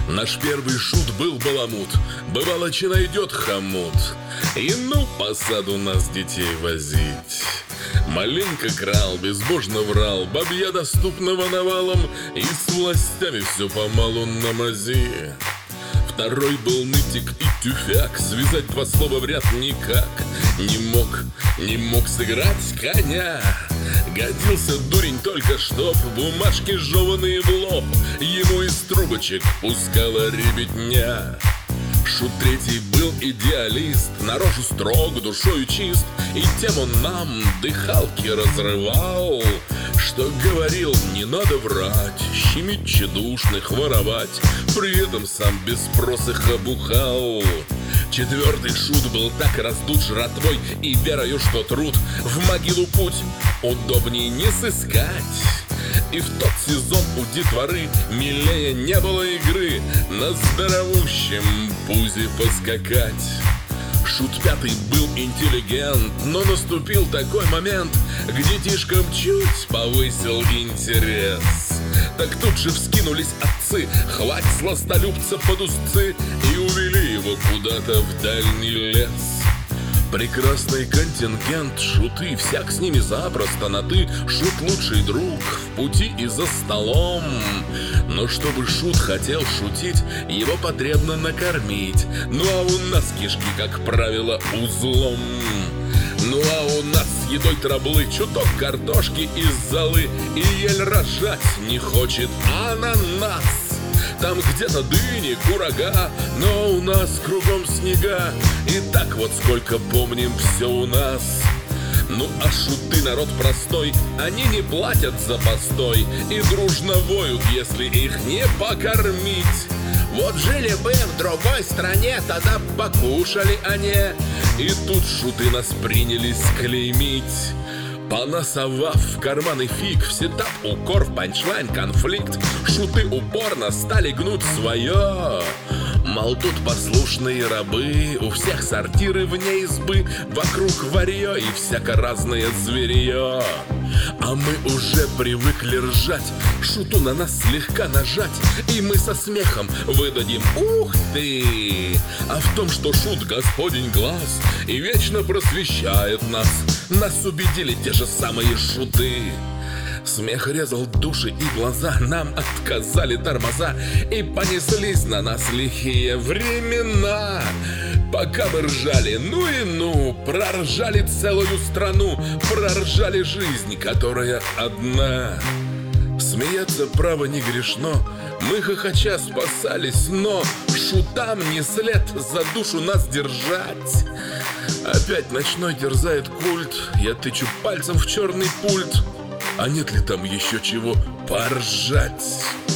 Наш первый шут был баламут, бывало, че найдет хомут. И ну по саду нас детей возить. Маленько крал, безбожно врал, бабья доступного навалом, и с властями все помалу на мази. Второй был нытик и тюфяк, связать два слова в ряд никак не мог сыграть коня. Годился дурень только чтоб бумажки жеванные в лоб ему из трубочек пускала ребятня. Шут третий был идеалист, на рожу строг, душою чист, и тем он нам дыхалки разрывал, что говорил, не надо врать, щемить тщедушных, воровать, при этом сам без спроса бухал. Четвертый шут был так раздут жратвой и верою, что труд в могилу путь удобнее не сыскать. И в тот сезон у детворы милее не было игры на здоровущем пузе поскакать. Шут пятый был интеллигент, но наступил такой момент, к детишкам чуть повысил интерес. Так тут же вскинулись отцы, хвать сластолюбца под узцы, и увели его куда-то в дальний лес. Прекрасный контингент, шуты, всяк с ними запросто на «ты». Шут лучший друг в пути и за столом. Но чтобы шут хотел шутить, его потребно накормить. Ну а у нас кишки, как правило, узлом. Ну а у нас с едой траблы, чуток картошки из золы, и ель рожать не хочет ананас. Там где-то дыни, курага, но у нас кругом снега. И так вот сколько помним, все у нас. Ну а шуты народ простой, они не платят за постой и дружно воют, если их не покормить. Вот жили бы в другой стране, тогда покушали они. И тут шуты нас принялись клеймить. Понасовав в карманы фиг, в сетап укор, в панчлайн конфликт, шуты упорно стали гнуть свое. Мол, тут послушные рабы, у всех сортиры вне избы, вокруг варьё и всяко разное зверье. А мы уже привыкли ржать, шуту на нас слегка нажать, и мы со смехом выдадим «Ух ты!». А в том, что шут господень глаз и вечно просвещает нас, нас убедили те же самые шуты. Смех резал души и глаза, нам отказали тормоза, и понеслись на нас лихие времена. Пока мы ржали, ну и ну, проржали целую страну, проржали жизнь, которая одна. Смеяться, право, не грешно, мы хохоча спасались, но шутам не след за душу нас держать. Опять ночной дерзает культ, я тычу пальцем в черный пульт. А нет ли там еще чего поржать?